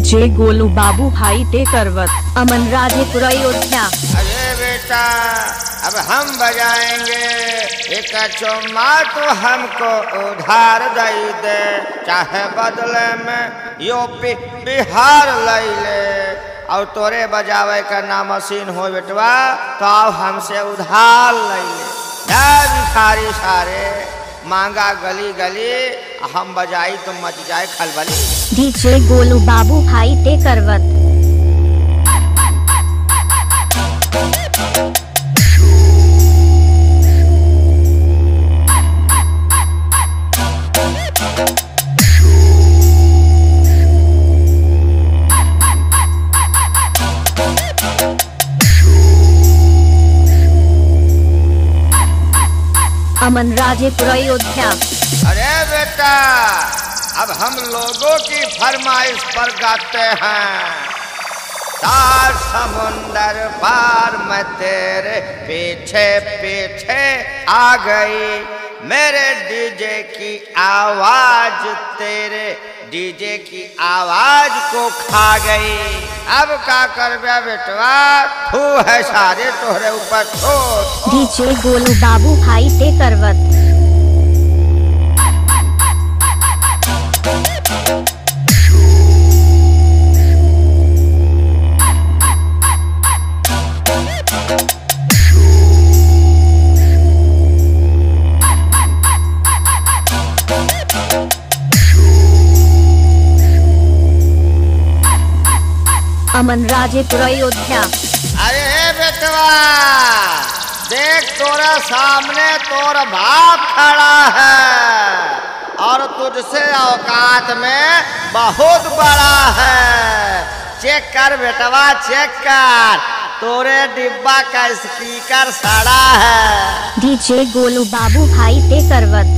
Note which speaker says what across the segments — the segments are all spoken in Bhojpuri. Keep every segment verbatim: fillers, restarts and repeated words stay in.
Speaker 1: डीजे गोलू बाबू भाई टेकरवत अमन राजेपुर अयोध्या।
Speaker 2: अरे बेटा अब हम बजाएंगे एक चौमा तो हमको उधार दई दे, चाहे बदले में यूपी बिहार लई ले। और तोरे बजावे का ना मशीन हो बेटवा तो अब हमसे उधार लई ले। भिखारी सारे मांगा गली गली, हम बजाई तो मच जाए खलबली।
Speaker 1: डीजे गोलू बाबू भाई टेकरवत। अमन राजेपुर अयोध्या।
Speaker 2: अरे बेटा अब हम लोगों की फरमाइश पर गाते हैं। तार समुंदर पार मैं तेरे पीछे पीछे आ गई, मेरे डीजे की आवाज तेरे डीजे की आवाज को खा गई। अब का कर बे बेटवा, तू है सारे तोहरे ऊपर ठोस।
Speaker 1: डीजे गोलू बाबू भाई टेकरवत। अमन राजेपुर अयोध्या।
Speaker 2: अरे बेटवा देख तोरा सामने तोर बाप खड़ा है और तुझसे औकात में बहुत बड़ा है। चेक कर बेटवा चेक कर, तोरे डिब्बा का स्पीकर सड़ा है।
Speaker 1: डीजे गोलू बाबू भाई टेकरवत।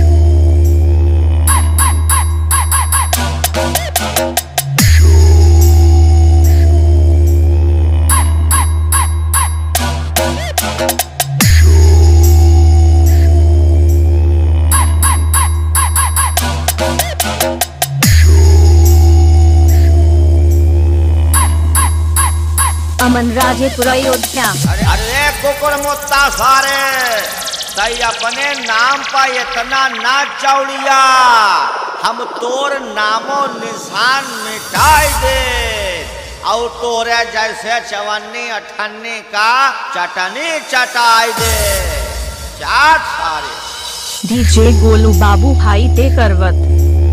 Speaker 1: अमन राजेपुर अयोध्या।
Speaker 2: अरे अरे कुकुर मुत्ता सारे तई अपने नाम पर इतना ना चौड़िया, हम तोर नामो निशान मिटाई दे और तोरे जैसे चवन्नी अठन्नी का चटनी चटाई दे। चाट सारे।
Speaker 1: डीजे गोलू बाबू भाई टेकरवत।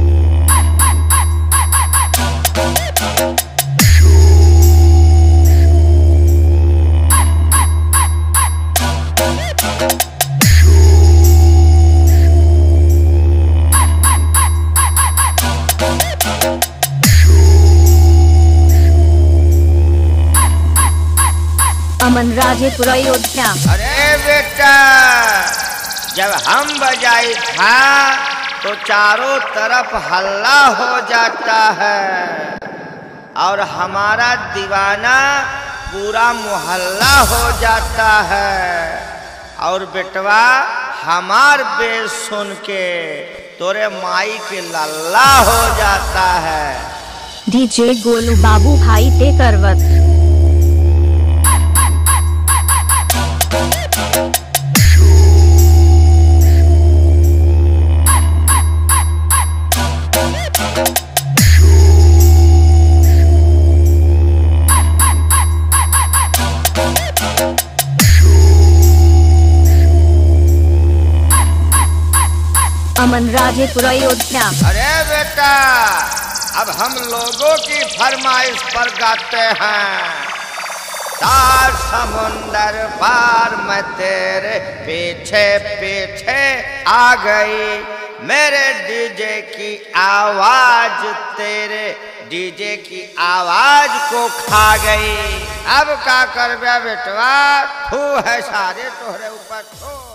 Speaker 1: अमन राजेपुर अयोध्या।
Speaker 2: अरे बेटा जब हम बजाई था तो चारों तरफ हल्ला हो जाता है और हमारा दीवाना पूरा मोहल्ला हो जाता है। और बेटवा हमार बेस सुन के तोरे माई के लल्ला हो जाता है।
Speaker 1: डीजे गोलू बाबू भाई टेकरवत। अमन राजेपुर अयोध्या।
Speaker 2: अरे बेटा अब हम लोगों की फरमाइश पर गाते हैं। तार समुंदर पार मैं तेरे पीछे पीछे आ गई, मेरे डीजे की आवाज तेरे डीजे की आवाज को खा गई। अब का कर बे बेटवा, तू है सारे तोहरे ऊपर ठोस।